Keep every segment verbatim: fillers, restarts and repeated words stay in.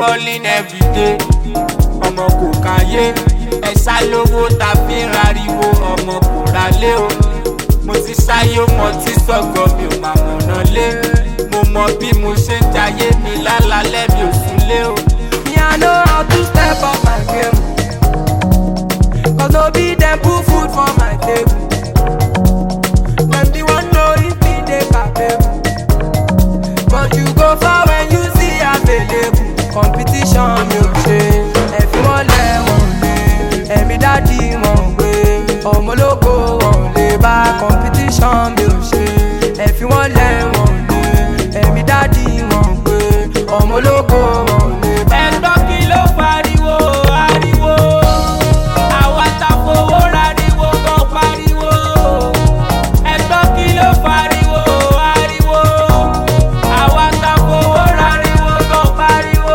balling every day. Ọmọ kò káyé ẹ̀sà lówó ta fi ń rariwo ọmọ kò ralé o. Mo ti sáyé mo ti sọ̀gọ̀ mi ò máa mọ̀nà lé. Mo mọ bí mo ṣe ń jayé mi lálálẹ́ mi ò súnlé o. Me I know how to step up my game, cause no be them put food for my table. Them the one know if me dey capable, but you go far when you see available. Competition mi ò ṣe ẹ̀fí wọn lẹ́wọ̀n lé ẹ̀mí dádì wọn gbé ọmọ ológo wọn lè bá. Competition mi ò ṣe ẹ̀fí wọn lẹ́wọ̀n lé ẹ̀mí dádì wọn gbé ọmọ ológo wọn lè bá. Ẹ̀gbọ́n kí ló pariwo ariwo àwa ta fowó rariwo kan pariwo. Ẹ̀gbọ́n kí ló pariwo ariwo àwa ta fowó rariwo kan pariwo.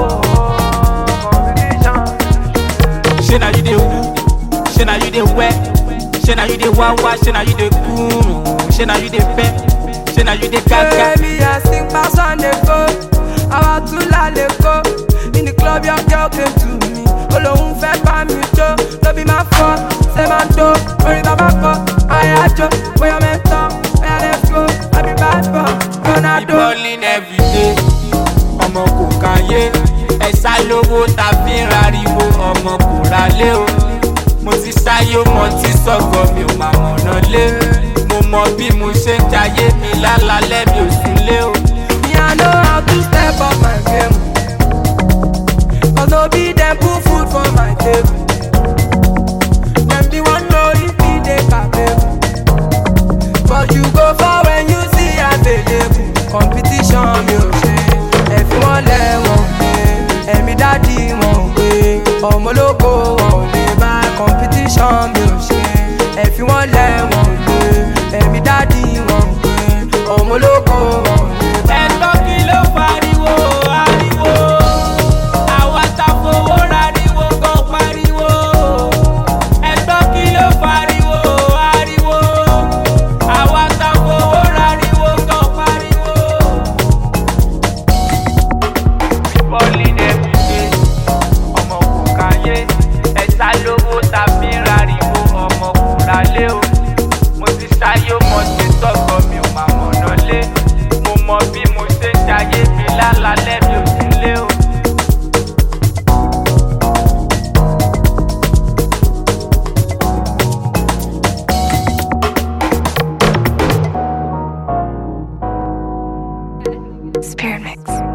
Ṣé na you dey wú? Ṣé na you dey wẹ́? Ṣé na you dey wáwá? Ṣé na you dey kúrùn? Ṣé na you dey fẹ́? Ṣé na you dey gágá? Baby, I sing pass on the phone. Àwa tún lálẹ́ kó. In the club, your girl came to me. Olóhùn fẹ́ bá mi jó. No be my fault, ṣé máa ń tó? Orin bàbá kọ, àyájọ́. Bóyá mẹ́tọ́, bóyá let's go. I be bad boy, Ronaldo. Balling every day. Ọmọ kò káyé ẹ̀sà lówó ta fi ń rariwo ọmọ kò ralé o. Mo ti sáyé mo ti sọ̀gọ̀ mi ò máa mọ̀nà lé. Mo mọ bí mo ṣe ń jayé mi lálálẹ́ mi ò súnlé o. Me I know how to step up my game, cause no be them put food for my table. Them the one know if me dey capable, but you go far when you see available. Competition mi ò ṣe ẹ̀fí wọn lẹ́wọ̀n lé ẹ̀mí dádì wọn gbé ọmọ ológo wọn lè bá. Competition mi ò ṣe ẹ̀fí wọn lẹ́wọ̀n lé ẹ̀mí dádì wọn gbé ọmọ ológo wọn lè bá. Ẹ̀gbọ́n kí ló pariwo ariwo àwa ta fowó rariwo kan pariwo. Ẹ̀gbọ́n kí ló pariwo ariwo àwa ta fowó rariwo kan pariwo. Balling every day. Ọmọ kò káyé ẹ̀sà lówó ta fi ń rariwo ọmọ kò ralé o. Mo ti sáyé mo ti sọ̀gọ̀ mi ò máa mọ̀nà lé. Mo mọ bí mo ṣe ń jayé mi lálálẹ́ mi ò súnlé o. Spirit Mix.